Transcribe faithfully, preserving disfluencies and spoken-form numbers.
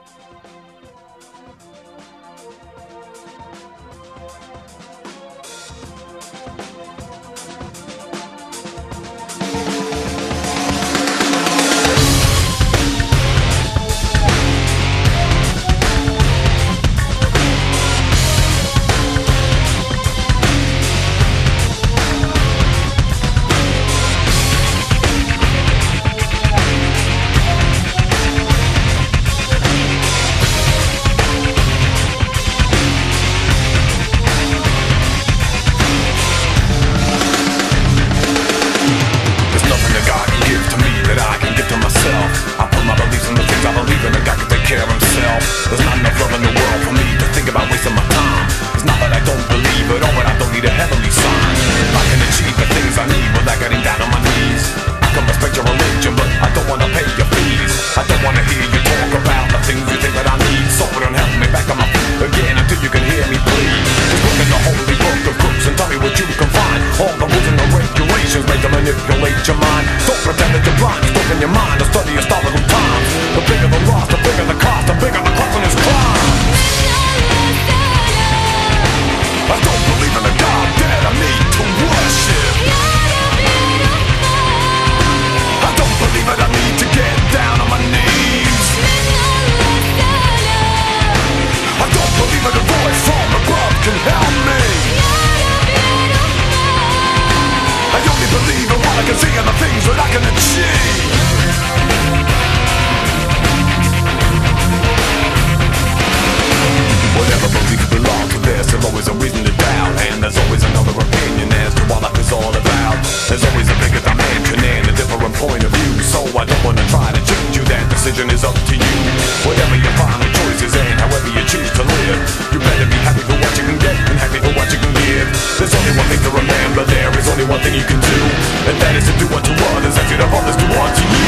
There's not enough love in the world for me to think about wasting my time. It's not that I don't believe it, oh, but I don't need a heavenly sign. I can achieve the things I need without getting down on my knees. I can respect your religion, but I don't wanna pay your fees. I don't wanna hear you talk about the things you think that I need. So don't help me back on my feet again until you can hear me plead. Just look in the holy book of books and tell me what you can find. All the rules and the regulations made to manipulate your mind. Don't pretend that you're blind, just open your mind to study historical times. The bigger the loss, the bigger the cost, the bigger the cost in this climb. I don't believe in a God that I need to worship. I don't believe that I need to get down on my knees. I don't believe that a voice from above can help me. I only believe in what I can see and the things that I can achieve. Whatever belief you belong to, there's still always a reason to doubt. And there's always another opinion as to what life is all about. There's always a bigger dimension and a different point of view. So I don't wanna try to change you, that decision is up to you. Whatever your final choices and however you choose to live, you better be happy for what you can get and happy for what you can give. There's only one thing to remember, there is only one thing you can do, and that is to do unto others as you'd have others do unto you.